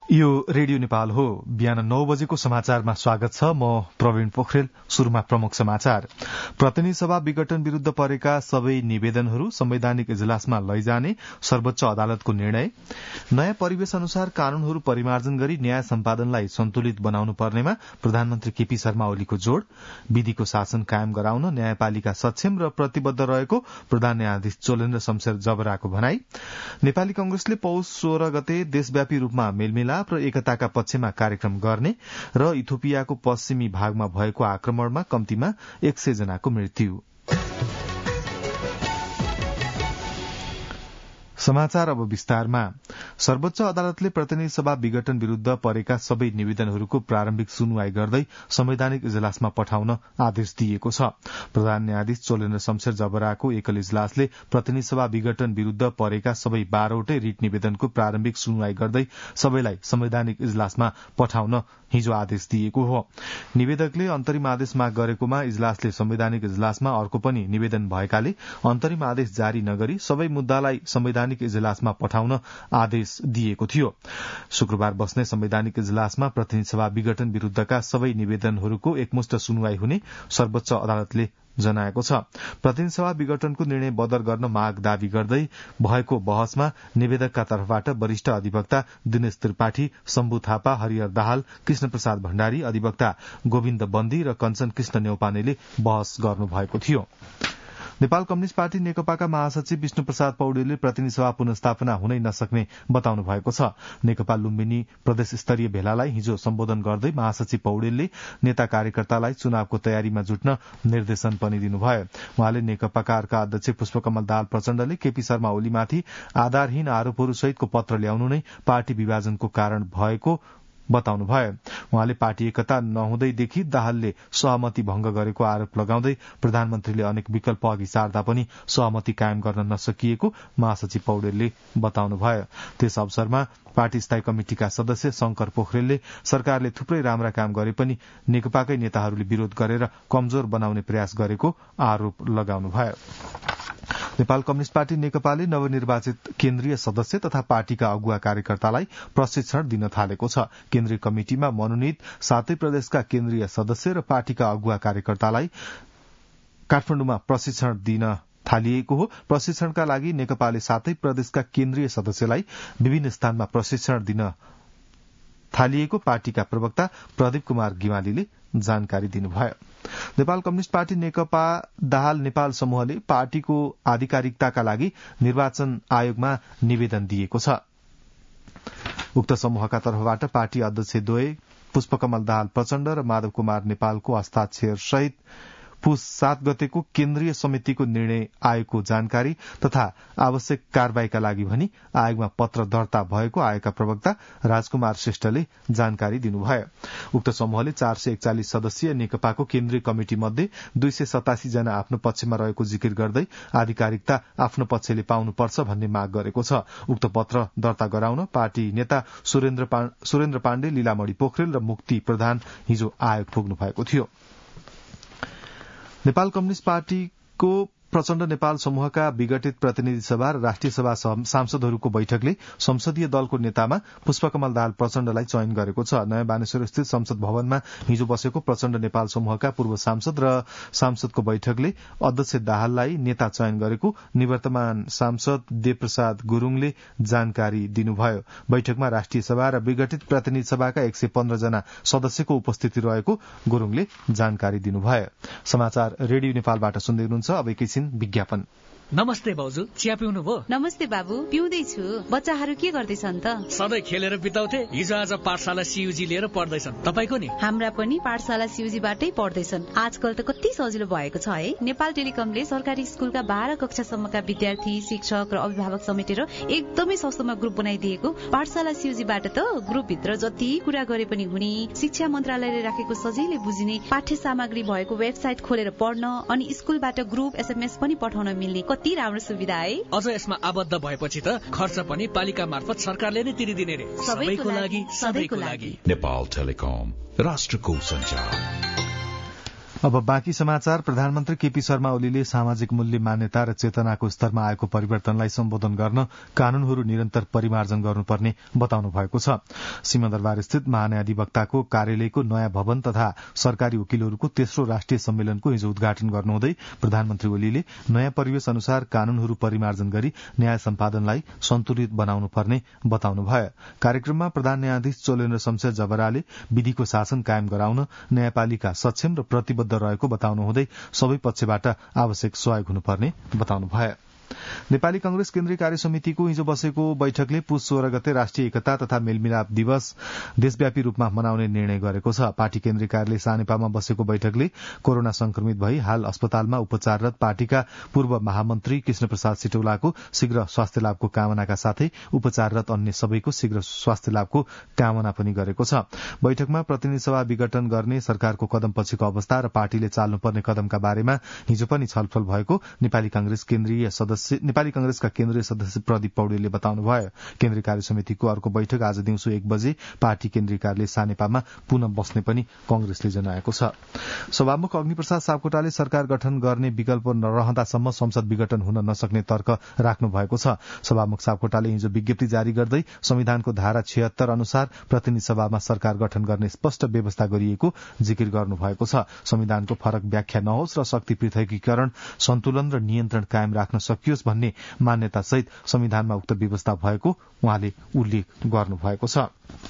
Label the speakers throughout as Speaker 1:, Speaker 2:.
Speaker 1: यो रेडियो नेपाल हो। बिहान 9 बजेको समाचारमा स्वागत छ। म प्रवीण पोखरेल। शुरूमा प्रमुख समाचार। प्रतिनिधि सभा विघटन विरूद्ध परेका सबै निवेदनहरू संवैधानिक इजलासमा लैजाने सर्वोच्च अदालतको निर्णय। नयाँ परिवेश अनुसार कानूनहरू परिमार्जन गरी न्याय सम्पादनलाई सन्तुलित बनाउनु पर्नेमा प्रधानमन्त्री केपी शर्मा ओलीको जोड़। विधिको शासन कायम गराउन न्यायपालिका सक्षम र प्रतिबद्ध रहेको प्रधान न्यायाधीश चोलेन्द्र शमशेर जबराको भनाई। नेपाली कंग्रेसले पौष 16 गते देशव्यापी रूपमा मेलमिलाप र एकताका पक्षमा कार्यक्रम गर्ने र इथियोपियाको पश्चिमी भागमा भएको आक्रमणमा कम्तीमा 100 जनाको मृत्यु। समाचार अब विस्तारमा। सर्वोच्च अदालतले प्रतिनिधि सभा विघटन विरूद्ध परेका सबै निवेदनहरूको प्रारम्भिक सुनवाई गर्दै संवैधानिक इजलासमा पठाउन आदेश दिएको छ। प्रधान न्यायाधीश चोलेन्द्र शमशेर जबराको एकल इजलासले प्रतिनिधि सभा विघटन विरूद्ध परेका सबै 12वटै रिट निवेदनको प्रारम्भिक सुनवाई गर्दै सबैलाई संवैधानिक इजलासमा पठाउन हिजो आदेश दिएको हो। निवेदकले अन्तरिम आदेश माग गरेकोमा इजलासले संवैधानिक इजलासमा अर्को पनि निवेदन भएकाले अन्तरिम आदेश जारी नगरी सबै मुद्दालाई संवैधानिक इजलासमा पठाउन आदेश दिएको थियो। शुक्रबार बस्ने संवैधानिक इजलासमा प्रतिनिधि सभा विघटन विरूद्धका सबै निवेदनहरूको एकमुष्ट सुनवाई हुने सर्वोच्च अदालतले जनाएको छ। प्रतिनिधि सभा विघटनको निर्णय बदर गर्न माग दावी गर्दै भएको बहसमा निवेदकका तर्फबाट वरिष्ठ अधिवक्ता दिनेश त्रिपाठी, शम्भु थापा, हरिहर दाहाल, कृष्ण प्रसाद भण्डारी, अधिवक्ता गोविन्द बन्दी र कञ्चन कृष्ण न्यौपानेले बहस गर्नुभएको थियो। नेपाल कम्युनिष्ट पार्टी नेकपाका महासचिव विष्णु प्रसाद पौडेलले प्रतिनिधि सभा पुनर्स्थापना हुनै नसक्ने बताउनु भएको छ। नेकपा लुम्बिनी प्रदेश स्तरीय भेलालाई हिजो सम्बोधन गर्दै महासचिव पौडेलले नेता कार्यकर्तालाई चुनावको तयारीमा जुट्न निर्देशन पनि दिनुभयो। उहाँले नेकपाका अर्का अध्यक्ष पुष्पकमल दाहाल प्रचण्डले केपी शर्मा ओलीमाथि आधारहीन आरोपहरू सहितको पत्र ल्याउनु नै पार्टी विभाजनको कारण भएको बताउनुभयो। उहाँले पार्टी एकता नहुँदैदेखि दाहालले सहमति भंग गरेको आरोप लगाउँदै प्रधानमन्त्रीले अनेक विकल्प अघि सार्दा पनि सहमति कायम गर्न नसकिएको महासचिव पौडेलले बताउनुभयो। त्यस अवसरमा पार्टी स्थायी कमिटिका सदस्य शंकर पोखरेलले सरकारले थुप्रै राम्रा काम गरे पनि नेकपाकै नेताहरूले विरोध गरेर कमजोर बनाउने प्रयास गरेको आरोप लगाउनुभयो। नेपाल कम्युनिष्ट पार्टी नेकपाले नवनिर्वाचित केन्द्रीय सदस्य तथा पार्टीका अगुवा कार्यकर्तालाई प्रशिक्षण दिन थालेको छ। केन्द्रीय कमिटिमा मनोनित 7 प्रदेशका केन्द्रीय सदस्य र पार्टीका अगुवा कार्यकर्तालाई काठमाडौँमा प्रशिक्षण दिन थालिएको हो। प्रशिक्षणका लागि नेकपाले 7 प्रदेशका केन्द्रीय सदस्यलाई विभिन्न स्थानमा प्रशिक्षण दिन थालिएको पार्टीका प्रवक्ता प्रदीप कुमार गिवालीले जानकारी दिनुभयो। नेपाल कम्युनिष्ट पार्टी नेकपा दाहाल नेपाल समूहले पार्टीको आधिकारिकताका लागि निर्वाचन आयोगमा निवेदन दिएको छ। उक्त समूहका तर्फबाट पार्टी अध्यक्ष द्वय पुष्पकमल दाहाल प्रचण्ड र माधव कुमार नेपालको हस्ताक्षर सहित पुस 7 गतेको केन्द्रीय समितिको निर्णय आयोगको जानकारी तथा आवश्यक कार्यवाहीका लागि भनी आयोगमा पत्र दर्ता भएको आयोगका प्रवक्ता राजकुमार श्रेष्ठले जानकारी दिनुभयो। उक्त समूहले 441 सदस्यीय नेकपाको केन्द्रीय कमिटी मध्ये 287 जना आफ्नो पक्षमा रहेको जिकिर गर्दै आधिकारिकता आफ्नो पक्षले पाउनुपर्छ भन्ने माग गरेको छ। उक्त पत्र दर्ता गराउन पार्टी नेता सुरेन्द्र पाण्डे, लीलामणि पोखरेल र मुक्ति प्रधान हिजो आयोग पुग्नु भएको थियो। नेपाल कम्युनिष्ट पार्टीको प्रचण्ड नेपाल समूहका विघटित प्रतिनिधि सभा र राष्ट्रिय सभा सांसदहरूको बैठकले संसदीय दलको नेतामा पुष्पकमल दाहाल प्रचण्डलाई चयन गरेको छ। नयाँ बानेश्वर स्थित संसद भवनमा हिजो बसेको प्रचण्ड नेपाल समूहका पूर्व सांसद र सांसदको बैठकले अध्यक्ष दाहाललाई नेता चयन गरेको निवर्तमान सांसद देवप्रसाद गुरूङले जानकारी दिनुभयो। बैठकमा राष्ट्रिय सभा र विघटित प्रतिनिधि सभाका 115 जना सदस्यको उपस्थिति रहेको गुरूङले जानकारी दिनुभयो। समाचार रेडियो नेपालबाट सुन्दै हुनुहुन्छ। अब एकैछिन विज्ञापन।
Speaker 2: नमस्ते भाउजू, चिया पिउनु भो?
Speaker 3: नमस्ते बाबु, पिउँदैछु। बच्चाहरू के गर्दैछन् त?
Speaker 2: सधैँ खेलेर बिताउँथे, हिजो आज पाठशाला सीयूजी लिएर पढ्दैछन्। तपाईको नि?
Speaker 3: हाम्रा पनि पाठशाला सीयूजीबाटै पढ्दैछन्। आजकल त कति सजिलो भएको छ है। नेपाल टेलिकमले सरकारी स्कुलका 12 कक्षासम्मका विद्यार्थी, शिक्षक र अभिभावक समेटेर एकदमै सस्तोमा ग्रुप बनाइदिएको। पाठशाला सीयूजीबाट त ग्रुपभित्र जति कुरा गरे पनि हुने, शिक्षा मन्त्रालयले राखेको सजिलै बुझिने पाठ्य सामग्री भएको वेबसाइट खोलेर पढ्न अनि स्कुलबाट ग्रुप एसएमएस पनि पठाउन मिल्ने कति राम्रो सुविधा है।
Speaker 2: अझ यसमा आबद्ध भएपछि त खर्च पनि पालिका मार्फत सरकारले नै तिरिदिने रे। सबैको लागि, सधैँको लागि।
Speaker 4: नेपाल टेलिकम, राष्ट्रको सञ्चार।
Speaker 1: अब बाँकी समाचार। प्रधानमन्त्री केपी शर्मा ओलीले सामाजिक मूल्य मान्यता र चेतनाको स्तरमा आएको परिवर्तनलाई सम्बोधन गर्न कानूनहरू निरन्तर परिमार्जन गर्नुपर्ने बताउनु भएको छ। सिंहदरबार स्थित महान्यायाधिवक्ताको कार्यालयको नयाँ भवन तथा सरकारी वकिलहरूको तेस्रो राष्ट्रिय सम्मेलनको हिजो उद्घाटन गर्नुहुँदै प्रधानमन्त्री ओलीले नयाँ परिवेश अनुसार कानूनहरू परिमार्जन गरी न्याय सम्पादनलाई सन्तुलित बनाउनु पर्ने बताउनुभयो। कार्यक्रममा प्रधान न्यायाधीश चोलेन्द्र शमशेर जबराले विधिको शासन कायम गराउन न्यायपालिका सक्षम र प्रतिबद्ध रहेको बताउनुहुँदै सबै पक्षबाट आवश्यक सहयोग हुनुपर्ने बताउनुभयो। नेपाली कांग्रेस केन्द्रीय कार्य समितिको हिजो बसेको बैठकले पुष 16 गते राष्ट्रिय एकता तथा मेलमिलाप दिवस देशव्यापी रूपमा मनाउने निर्णय गरेको छ। पार्टी केन्द्रीय कार्यालय सानेपामा बसेको बैठकले कोरोना संक्रमित भई हाल अस्पतालमा उपचाररत पार्टीका पूर्व महामन्त्री कृष्णप्रसाद सिटौलाको शीघ्र स्वास्थ्य लाभको कामनाका साथै उपचाररत अन्य सबैको शीघ्र स्वास्थ्य लाभको कामना पनि गरेको छ। बैठकमा प्रतिनिधि सभा विघटन गर्ने सरकारको कदम पछिको अवस्था र पार्टीले चाल्नुपर्ने कदमका बारेमा हिजो पनि छलफल भएको नेपाली कांग्रेसका केन्द्रीय सदस्य प्रदीप पौडेलले बताउनुभयो। केन्द्रीय कार्य समितिको अर्को बैठक आज दिउँसो 1 बजे पार्टी केन्द्रीय कार्यालय सानेपामा पुनः बस्ने पनि कांग्रेसले जनाएको छ। सभामुख अग्निप्रसाद सापकोटाले सरकार गठन गर्ने विकल्प नरहँदासम्म संसद विघटन हुन नसक्ने तर्क राख्नु भएको छ। सभामुख सापकोटाले हिजो विज्ञप्ति जारी गर्दै संविधानको धारा 76 अनुसार प्रतिनिधि सभामा सरकार गठन गर्ने स्पष्ट व्यवस्था गरिएको जिकिर गर्नुभएको छ। संविधानको फरक व्याख्या नहोस् र शक्ति पृथकीकरण सन्तुलन र नियन्त्रण कायम राख्न सकियोस् भन्ने मान्यता सहित संविधानमा उक्त व्यवस्था भएको उहाँले उल्लेख गर्नुभएको छ।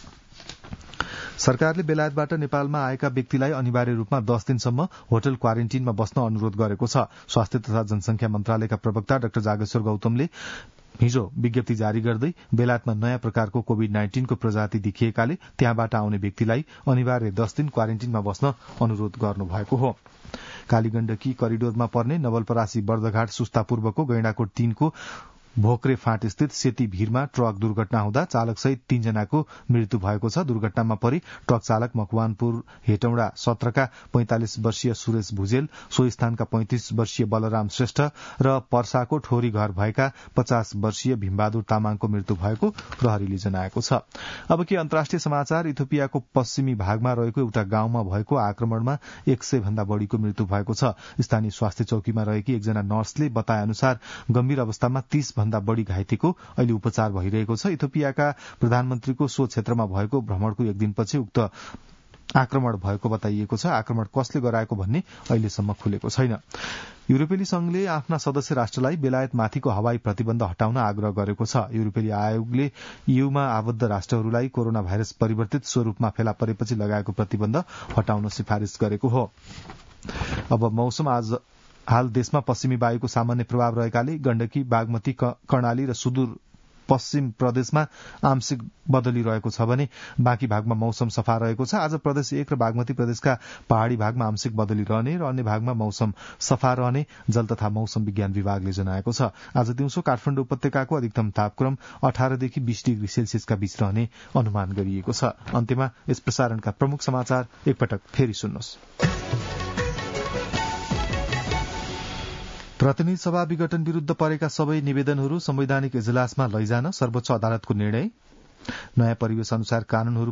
Speaker 1: सरकारले बेलायतबाट नेपालमा आएका व्यक्तिलाई अनिवार्य रूपमा 10 दिनसम्म होटल क्वारेन्टिनमा बस्न अनुरोध गरेको छ। स्वास्थ्य तथा जनसंख्या मन्त्रालयका प्रवक्ता डाक्टर जागेश्वर गौतमले हिजो विज्ञप्ति जारी गर्दै बेलायतमा नयाँ प्रकारको कोभिड-19 को प्रजाति देखिएकाले त्यहाँबाट आउने व्यक्तिलाई अनिवार्य 10 दिन क्वारेन्टिनमा बस्न अनुरोध गर्नुभएको हो। कालीगण्डकी करिडोरमा पर्ने नवलपरासी बर्दघाट सुस्ता पूर्वको गैंडाकोट 3 को भोक्रे फाँट स्थित सेती भीरमा ट्रक दुर्घटना हुँदा चालक सहित 3 जनाको मृत्यु भएको छ। दुर्घटनामा परि ट्रक चालक मकवानपुर हेटौडा 17 का 45 वर्षीय सुरेश भुजेल, सो स्थानका 35 वर्षीय बलराम श्रेष्ठ र पर्साको ठोरी घर भएका 50 वर्षीय भीमबहादुर तामाङको मृत्यु भएको प्रहरीले जनाएको छ। अब के अन्तर्राष्ट्रिय समाचार। इथियोपियाको पश्चिमी भागमा रहेको एउटा गाउँमा भएको आक्रमणमा 100 भन्दा बढ़ीको मृत्यु भएको छ। स्थानीय स्वास्थ्य चौकीमा रहेकी एकजना नर्सले बताए अनुसार गम्भीर अवस्थामा 30 भन्दा बढ़ी घाइतेको अहिले उपचार भइरहेको छ। इथियोपियाका प्रधानमन्त्रीको सो क्षेत्रमा भएको भ्रमणको 1 दिनपछि उक्त आक्रमण भएको बताइएको छ। आक्रमण कसले गराएको भन्ने अहिलेसम्म खुलेको छैन। युरोपेली संघले आफ्ना सदस्य राष्ट्रलाई बेलायतमाथिको हवाई प्रतिबन्ध हटाउन आग्रह गरेको छ। युरोपेली आयोगले ईयूमा आबद्ध राष्ट्रहरूलाई कोरोना भाइरस परिवर्तित स्वरूपमा फेला परेपछि लगाएको प्रतिबन्ध हटाउन सिफारिश गरेको हो। अब मौसम। हाल देशमा पश्चिमी वायुको सामान्य प्रभाव रहेकाले गण्डकी, बागमती, कर्णाली र सुदूर पश्चिम प्रदेशमा आंशिक बदली रहेको छ भने बाँकी भागमा मौसम सफा रहेको छ। आज प्रदेश 1 र बागमती प्रदेशका पहाड़ी भागमा आंशिक बदली रहने र अन्य भागमा मौसम सफा रहने जल तथा मौसम विज्ञान विभागले जनाएको छ। आज दिउँसो काठमाडौँ उपत्यकाको अधिकतम तापक्रम 18 देखि 20 डिग्री सेल्सियसका बीच रहने अनुमान गरिएको छ। अन्त्यमा यस प्रसारणका प्रमुख समाचार एकपटक फेरि सुन्नुहोस्। प्रतिनिधि सभा विघटन विरूद्ध परेका सबै निवेदनहरू संवैधानिक इजलासमा लैजान सर्वोच्च अदालतको निर्णय। नयाँ परिवेश अनुसार कानूनहरू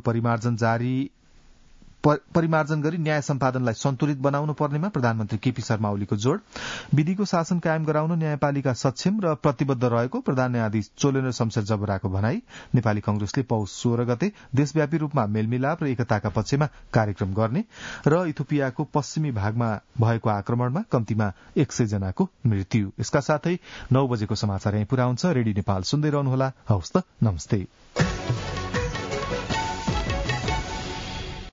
Speaker 1: परिमार्जन गरी न्याय सम्पादनलाई सन्तुलित बनाउनु पर्नेमा प्रधानमन्त्री केपी शर्मा ओलीको जोड़। विधिको शासन कायम गराउन न्यायपालिका सक्षम र प्रतिबद्ध रहेको प्रधान न्यायाधीश चोलेन्द्र शमशेर जबराको भनाई। नेपाली कांग्रेसले पौष 16 गते देशव्यापी रूपमा मेलमिलाप र एकताका पक्षमा कार्यक्रम गर्ने र इथियोपियाको पश्चिमी भागमा भएको आक्रमणमा कम्तीमा 100 जनाको मृत्यु। यसका साथै 9 बजेको समाचार यही पूरा हुन्छ। रेडियो नेपाल सुन्दै रहनुहोला। हवस् त, नमस्ते।